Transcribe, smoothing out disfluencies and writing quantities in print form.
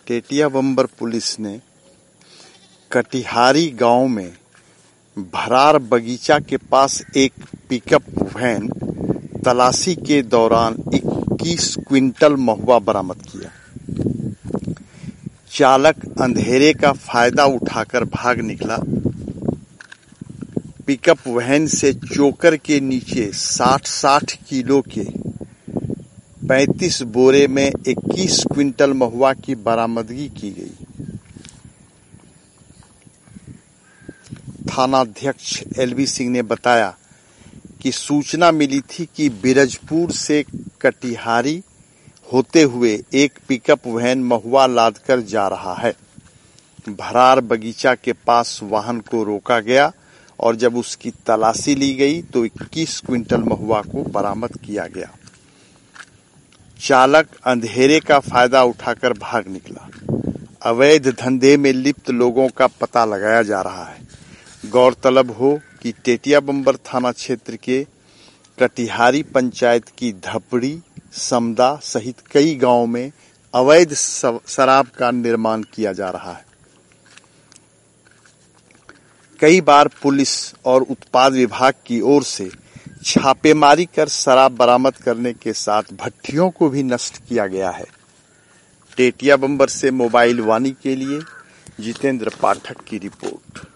Tetiya Bambar police ने कटिहारी गांव में भरार बगीचा के पास एक पिकअप वैन तलाशी के दौरान 21 क्विंटल महुआ बरामद किया। चालक अंधेरे का फायदा उठाकर भाग निकला। पिकअप वैन से चोकर के नीचे 60 किलो के 35 बोरे में 21 क्विंटल महुआ की बरामदगी की गई। थानाध्यक्ष एलबी सिंह ने बताया कि सूचना मिली थी कि बिरजपुर से कटिहारी होते हुए एक पिकअप वैन महुआ लादकर जा रहा है। भरार बगीचा के पास वाहन को रोका गया और जब उसकी तलाशी ली गई तो 21 क्विंटल महुआ को बरामद किया गया। चालक अंधेरे का फायदा उठाकर भाग निकला। अवैध धंधे में लिप्त लोगों का पता लगाया जा रहा है। गौरतलब हो कि टेटिया बंबर थाना क्षेत्र के कटिहारी पंचायत की धपड़ी, समदा सहित कई गांवों में अवैध शराब का निर्माण किया जा रहा है। कई बार पुलिस और उत्पाद विभाग की ओर से छापेमारी कर शराब बरामद करने के साथ भट्टियों को भी नष्ट किया गया है। टेटिया बंबर से मोबाइल वाणी के लिए जितेंद्र पाठक की रिपोर्ट।